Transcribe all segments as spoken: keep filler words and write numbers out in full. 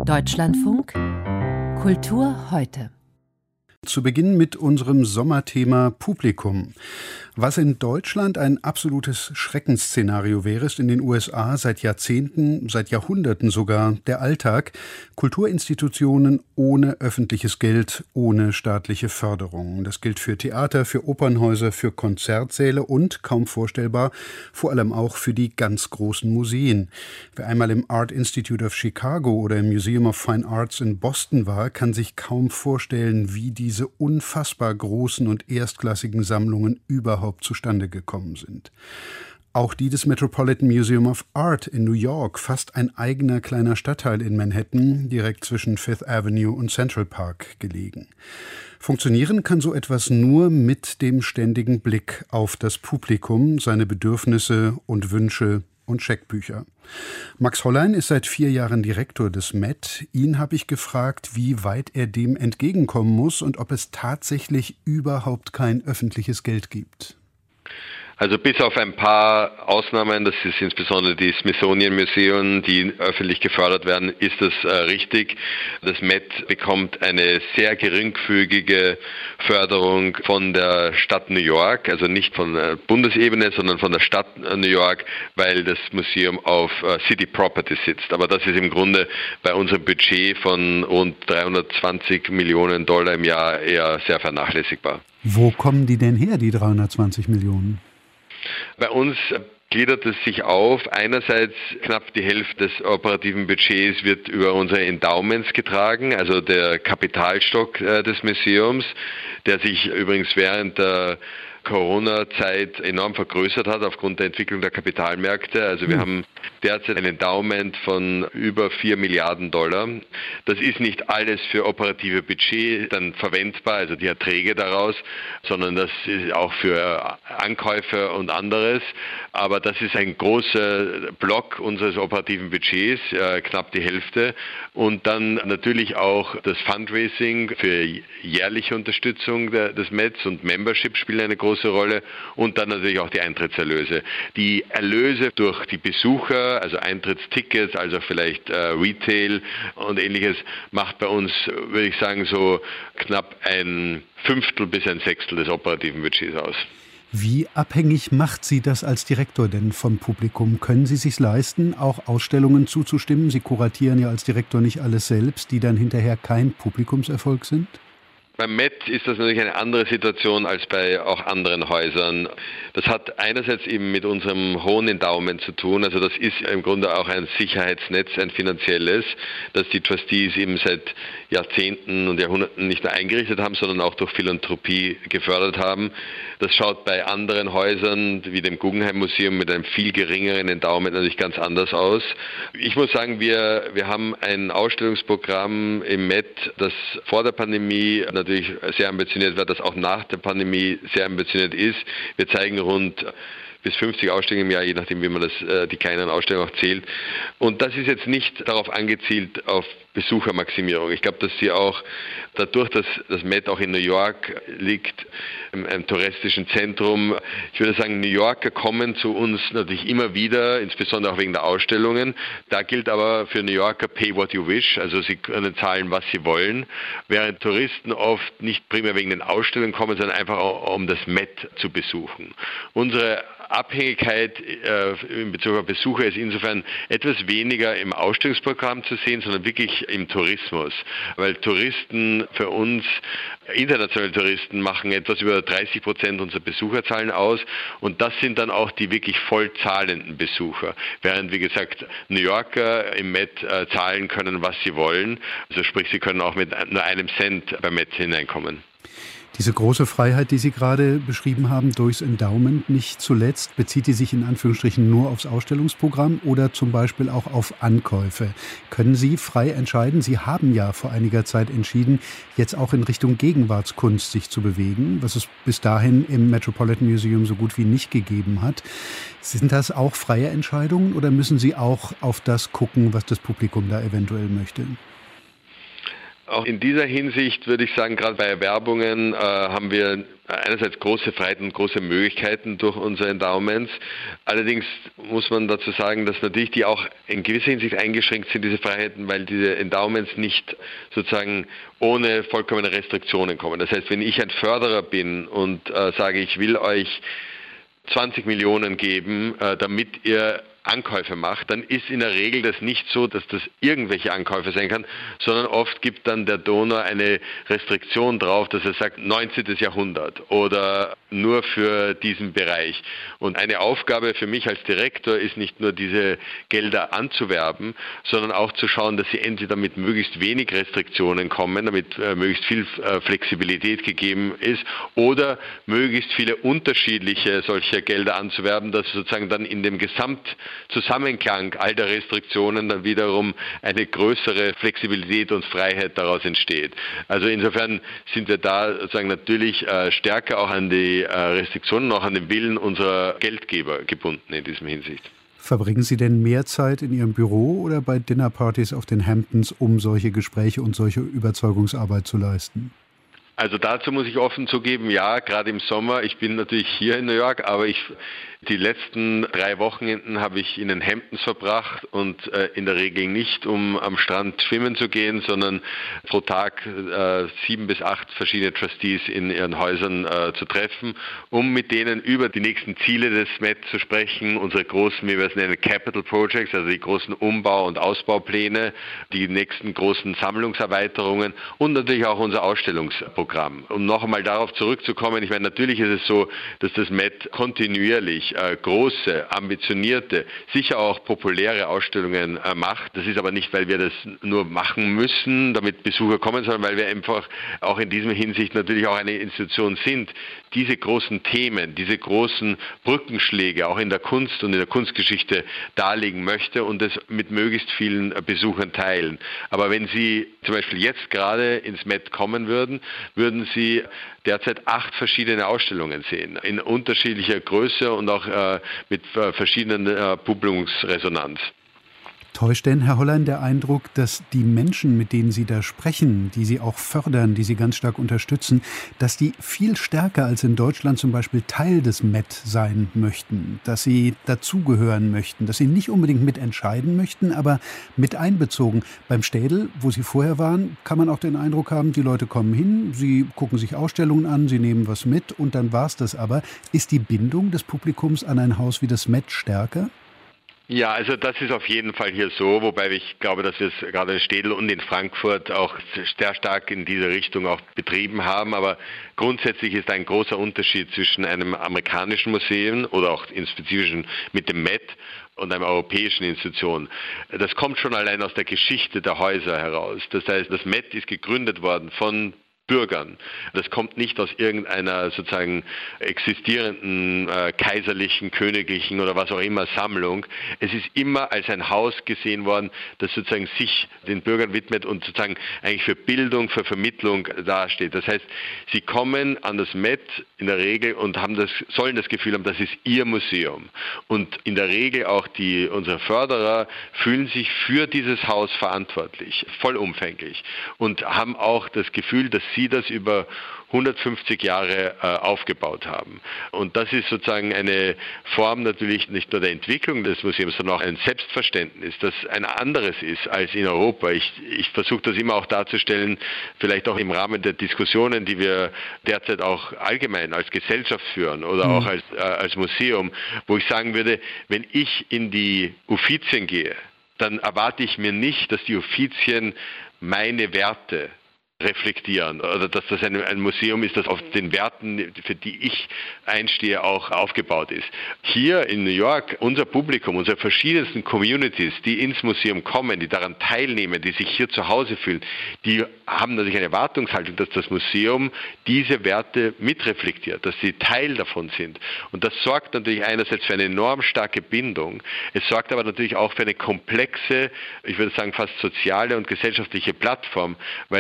Deutschlandfunk Kultur heute. Zu Beginn mit unserem Sommerthema Publikum. Was in Deutschland ein absolutes Schreckensszenario wäre, ist in den U S A seit Jahrzehnten, seit Jahrhunderten sogar der Alltag. Kulturinstitutionen ohne öffentliches Geld, ohne staatliche Förderung. Das gilt für Theater, für Opernhäuser, für Konzertsäle und, kaum vorstellbar, vor allem auch für die ganz großen Museen. Wer einmal im Art Institute of Chicago oder im Museum of Fine Arts in Boston war, kann sich kaum vorstellen, wie die diese unfassbar großen und erstklassigen Sammlungen überhaupt zustande gekommen sind. Auch die des Metropolitan Museum of Art in New York, fast ein eigener kleiner Stadtteil in Manhattan, direkt zwischen Fifth Avenue und Central Park gelegen. Funktionieren kann so etwas nur mit dem ständigen Blick auf das Publikum, seine Bedürfnisse und Wünsche und Scheckbücher. Max Hollein ist seit vier Jahren Direktor des Met. Ihn habe ich gefragt, wie weit er dem entgegenkommen muss und ob es tatsächlich überhaupt kein öffentliches Geld gibt. Also bis auf ein paar Ausnahmen, das ist insbesondere die Smithsonian Museum, die öffentlich gefördert werden, ist das äh, richtig. Das Met bekommt eine sehr geringfügige Förderung von der Stadt New York, also nicht von der Bundesebene, sondern von der Stadt New York, weil das Museum auf äh, City Property sitzt. Aber das ist im Grunde bei unserem Budget von rund dreihundertzwanzig Millionen Dollar im Jahr eher sehr vernachlässigbar. Wo kommen die denn her, die dreihundertzwanzig Millionen? Bei uns gliedert es sich auf. Einerseits knapp die Hälfte des operativen Budgets wird über unsere Endowments getragen, also der Kapitalstock äh, des Museums, der sich übrigens während der Corona-Zeit enorm vergrößert hat aufgrund der Entwicklung der Kapitalmärkte. Also wir mhm. haben derzeit ein Endowment von über vier Milliarden Dollar. Das ist nicht alles für operative Budget dann verwendbar, also die Erträge daraus, sondern das ist auch für Ankäufe und anderes. Aber das ist ein großer Block unseres operativen Budgets, äh, knapp die Hälfte. Und dann natürlich auch das Fundraising für jährliche Unterstützung der, des Mets und Membership spielen eine große Rolle und dann natürlich auch die Eintrittserlöse. Die Erlöse durch die Besucher, also Eintrittstickets, also vielleicht äh, Retail und ähnliches, macht bei uns, würde ich sagen, so knapp ein Fünftel bis ein Sechstel des operativen Budgets aus. Wie abhängig macht Sie das als Direktor denn vom Publikum? Können Sie sich leisten, auch Ausstellungen zuzustimmen? Sie kuratieren ja als Direktor nicht alles selbst, die dann hinterher kein Publikumserfolg sind? Beim Met ist das natürlich eine andere Situation als bei auch anderen Häusern. Das hat einerseits eben mit unserem hohen Endowment zu tun. Also das ist im Grunde auch ein Sicherheitsnetz, ein finanzielles, das die Trustees eben seit Jahrzehnten und Jahrhunderten nicht nur eingerichtet haben, sondern auch durch Philanthropie gefördert haben. Das schaut bei anderen Häusern wie dem Guggenheim Museum mit einem viel geringeren Endowment natürlich ganz anders aus. Ich muss sagen, wir, wir haben ein Ausstellungsprogramm im Met, das vor der Pandemie natürlich sehr ambitioniert war, das auch nach der Pandemie sehr ambitioniert ist. Wir zeigen rund bis fünfzig Ausstellungen im Jahr, je nachdem, wie man das, die kleineren Ausstellungen auch zählt. Und das ist jetzt nicht darauf angezielt, auf Besuchermaximierung. Ich glaube, dass sie auch dadurch, dass das Met auch in New York liegt, in einem touristischen Zentrum, ich würde sagen, New Yorker kommen zu uns natürlich immer wieder, insbesondere auch wegen der Ausstellungen. Da gilt aber für New Yorker pay what you wish, also sie können zahlen, was sie wollen, während Touristen oft nicht primär wegen den Ausstellungen kommen, sondern einfach auch, um das Met zu besuchen. Unsere Abhängigkeit äh, in Bezug auf Besucher ist insofern etwas weniger im Ausstellungsprogramm zu sehen, sondern wirklich im Tourismus. Weil Touristen für uns, internationale Touristen, machen etwas über dreißig Prozent unserer Besucherzahlen aus und das sind dann auch die wirklich voll zahlenden Besucher. Während, wie gesagt, New Yorker im Met äh, zahlen können, was sie wollen. Also sprich, sie können auch mit nur einem Cent beim Met hineinkommen. Diese große Freiheit, die Sie gerade beschrieben haben, durchs Endowment, nicht zuletzt, bezieht die sich in Anführungsstrichen nur aufs Ausstellungsprogramm oder zum Beispiel auch auf Ankäufe? Können Sie frei entscheiden? Sie haben ja vor einiger Zeit entschieden, jetzt auch in Richtung Gegenwartskunst sich zu bewegen, was es bis dahin im Metropolitan Museum so gut wie nicht gegeben hat. Sind das auch freie Entscheidungen oder müssen Sie auch auf das gucken, was das Publikum da eventuell möchte? Auch in dieser Hinsicht würde ich sagen, gerade bei Erwerbungen äh, haben wir einerseits große Freiheiten und große Möglichkeiten durch unsere Endowments. Allerdings muss man dazu sagen, dass natürlich die auch in gewisser Hinsicht eingeschränkt sind, diese Freiheiten, weil diese Endowments nicht sozusagen ohne vollkommene Restriktionen kommen. Das heißt, wenn ich ein Förderer bin und äh, sage, ich will euch zwanzig Millionen geben, äh, damit ihr Ankäufe macht, dann ist in der Regel das nicht so, dass das irgendwelche Ankäufe sein kann, sondern oft gibt dann der Donor eine Restriktion drauf, dass er sagt neunzehnten. Jahrhundert oder nur für diesen Bereich. Und eine Aufgabe für mich als Direktor ist nicht nur diese Gelder anzuwerben, sondern auch zu schauen, dass sie entweder mit möglichst wenig Restriktionen kommen, damit äh, möglichst viel äh, Flexibilität gegeben ist, oder möglichst viele unterschiedliche solcher Gelder anzuwerben, dass sozusagen dann in dem Gesamtzusammenklang all der Restriktionen dann wiederum eine größere Flexibilität und Freiheit daraus entsteht. Also insofern sind wir da sozusagen natürlich äh, stärker auch an die äh, Restriktionen, auch an den Willen unserer Geldgeber gebunden in diesem Hinsicht. Verbringen Sie denn mehr Zeit in Ihrem Büro oder bei Dinnerpartys auf den Hamptons, um solche Gespräche und solche Überzeugungsarbeit zu leisten? Also dazu muss ich offen zugeben, ja, gerade im Sommer, ich bin natürlich hier in New York, aber ich die letzten drei Wochenenden habe ich in den Hamptons verbracht und äh, in der Regel nicht, um am Strand schwimmen zu gehen, sondern pro Tag äh, sieben bis acht verschiedene Trustees in ihren Häusern äh, zu treffen, um mit denen über die nächsten Ziele des M E T zu sprechen, unsere großen, wie wir es nennen, Capital Projects, also die großen Umbau- und Ausbaupläne, die nächsten großen Sammlungserweiterungen und natürlich auch unser Ausstellungsprogramm. Um noch einmal darauf zurückzukommen, ich meine, natürlich ist es so, dass das M E T kontinuierlich äh, große, ambitionierte, sicher auch populäre Ausstellungen äh, macht. Das ist aber nicht, weil wir das nur machen müssen, damit Besucher kommen, sondern weil wir einfach auch in diesem Hinsicht natürlich auch eine Institution sind, diese großen Themen, diese großen Brückenschläge auch in der Kunst und in der Kunstgeschichte darlegen möchte und es mit möglichst vielen Besuchern teilen. Aber wenn Sie zum Beispiel jetzt gerade ins M E T kommen würden, würden Sie derzeit acht verschiedene Ausstellungen sehen, in unterschiedlicher Größe und auch äh, mit äh, verschiedenen äh, Publikumsresonanz. Täuscht denn, Herr Hollein, der Eindruck, dass die Menschen, mit denen Sie da sprechen, die Sie auch fördern, die Sie ganz stark unterstützen, dass die viel stärker als in Deutschland zum Beispiel Teil des M E T sein möchten, dass sie dazugehören möchten, dass sie nicht unbedingt mitentscheiden möchten, aber mit einbezogen? Beim Städel, wo Sie vorher waren, kann man auch den Eindruck haben, die Leute kommen hin, sie gucken sich Ausstellungen an, sie nehmen was mit und dann war's das aber. Ist die Bindung des Publikums an ein Haus wie das M E T stärker? Ja, also das ist auf jeden Fall hier so, wobei ich glaube, dass wir es gerade in Städel und in Frankfurt auch sehr stark in diese Richtung auch betrieben haben. Aber grundsätzlich ist ein großer Unterschied zwischen einem amerikanischen Museum oder auch im Spezifischen mit dem M E T und einer europäischen Institution. Das kommt schon allein aus der Geschichte der Häuser heraus. Das heißt, das M E T ist gegründet worden von Bürgern. Das kommt nicht aus irgendeiner sozusagen existierenden äh, kaiserlichen, königlichen oder was auch immer Sammlung. Es ist immer als ein Haus gesehen worden, das sozusagen sich den Bürgern widmet und sozusagen eigentlich für Bildung, für Vermittlung dasteht. Das heißt, sie kommen an das M E T in der Regel und haben das, sollen das Gefühl haben, das ist ihr Museum. Und in der Regel auch die, unsere Förderer fühlen sich für dieses Haus verantwortlich, vollumfänglich und haben auch das Gefühl, dass sie das über hundertfünfzig Jahre äh, aufgebaut haben. Und das ist sozusagen eine Form natürlich nicht nur der Entwicklung des Museums, sondern auch ein Selbstverständnis, das ein anderes ist als in Europa. Ich, ich versuche das immer auch darzustellen, vielleicht auch im Rahmen der Diskussionen, die wir derzeit auch allgemein als Gesellschaft führen oder mhm. auch als, äh, als Museum, wo ich sagen würde, wenn ich in die Uffizien gehe, dann erwarte ich mir nicht, dass die Uffizien meine Werte reflektieren oder dass das ein, ein Museum ist, das auf den Werten, für die ich einstehe, auch aufgebaut ist. Hier in New York, unser Publikum, unsere verschiedensten Communities, die ins Museum kommen, die daran teilnehmen, die sich hier zu Hause fühlen, die haben natürlich eine Erwartungshaltung, dass das Museum diese Werte mitreflektiert, dass sie Teil davon sind. Und das sorgt natürlich einerseits für eine enorm starke Bindung, es sorgt aber natürlich auch für eine komplexe, ich würde sagen fast soziale und gesellschaftliche Plattform, weil wir sind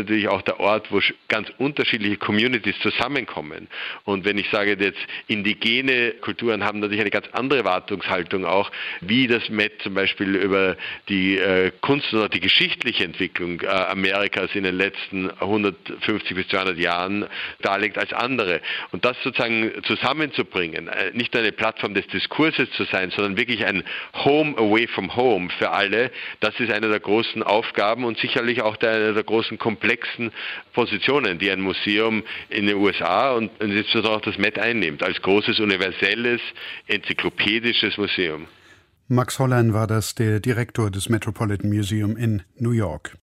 natürlich auch der Ort, wo ganz unterschiedliche Communities zusammenkommen. Und wenn ich sage jetzt, indigene Kulturen haben natürlich eine ganz andere Erwartungshaltung auch, wie das Met zum Beispiel über die äh, Kunst und auch die geschichtliche Entwicklung äh, Amerikas in den letzten hundertfünfzig bis zweihundert Jahren darlegt als andere. Und das sozusagen zusammenzubringen, äh, nicht nur eine Plattform des Diskurses zu sein, sondern wirklich ein Home away from home für alle, das ist eine der großen Aufgaben und sicherlich auch der, eine der großen komplexen Positionen, die ein Museum in den U S A und insbesondere auch das Met einnimmt, als großes, universelles, enzyklopädisches Museum. Max Hollein war das, der Direktor des Metropolitan Museum in New York.